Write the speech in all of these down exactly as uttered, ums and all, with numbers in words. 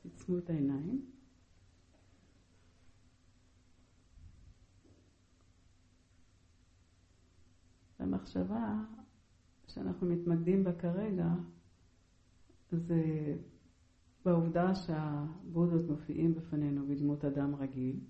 תצמו את העיניים. המחשבה שאנחנו מתמקדים בה כרגע זה בעובדה שהבודות מופיעים בפנינו בדמות אדם רגיל.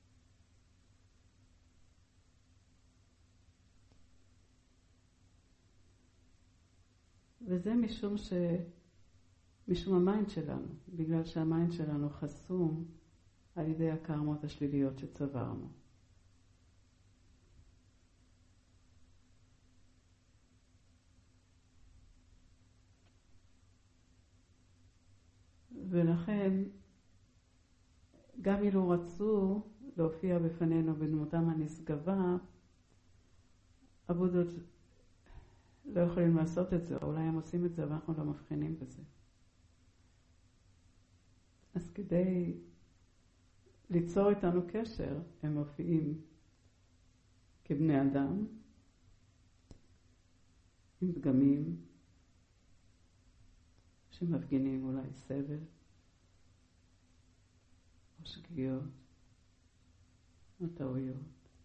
וזה משום ש... משום המיינד שלנו, בגלל שהמיינד שלנו חסום על ידי הקרמות השליליות שצברנו. ולכן, גם אילו רצו להופיע בפנינו בדמותם הנשגבה, הבודות לא יכולים לעשות את זה, או אולי הם עושים את זה, אבל אנחנו לא מבחינים בזה. אז כדי ליצור איתנו קשר, הם מופיעים כבני אדם, עם פגמים, שמפגינים אולי סבל, או שגיאות, או טעויות.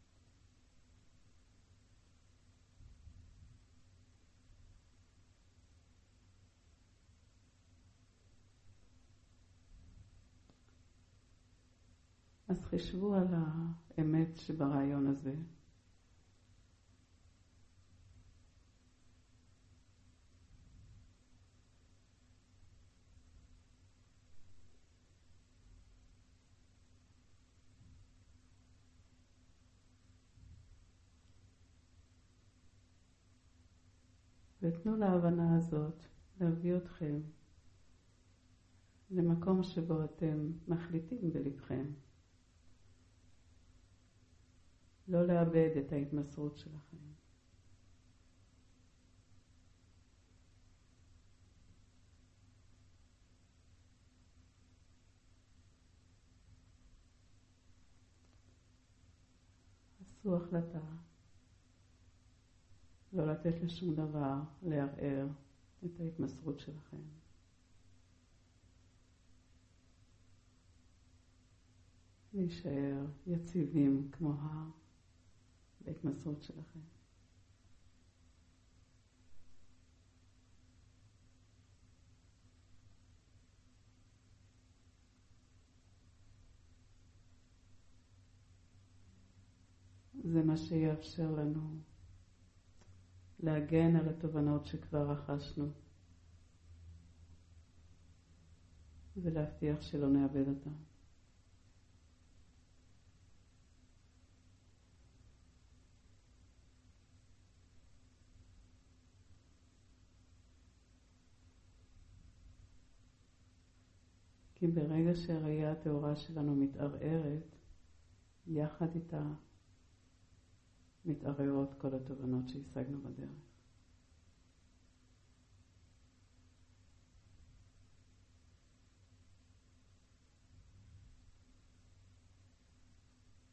אז חשבו על האמת שברעיון הזה. ותנו להבנה הזאת להביא אתכם למקום שבו אתם מחליטים בלבכם לא לאבד את ההתמסרות שלכם. עשו החלטה לא לתת לשום דבר לערער את ההתמסרות שלכם. להישאר יציבים כמו הר בהתמסרות שלכם. זה מה שיאפשר לנו להגן על התובנות שכבר רכשנו ולהבטיח שלא נאבד אותן. כי ברגע שהראייה הטהורה שלנו מתערערת, יחד איתה מתערערות כל התובנות שהשגנו בדרך.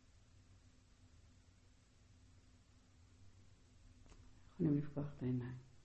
יכולים לפקוח את העיניים.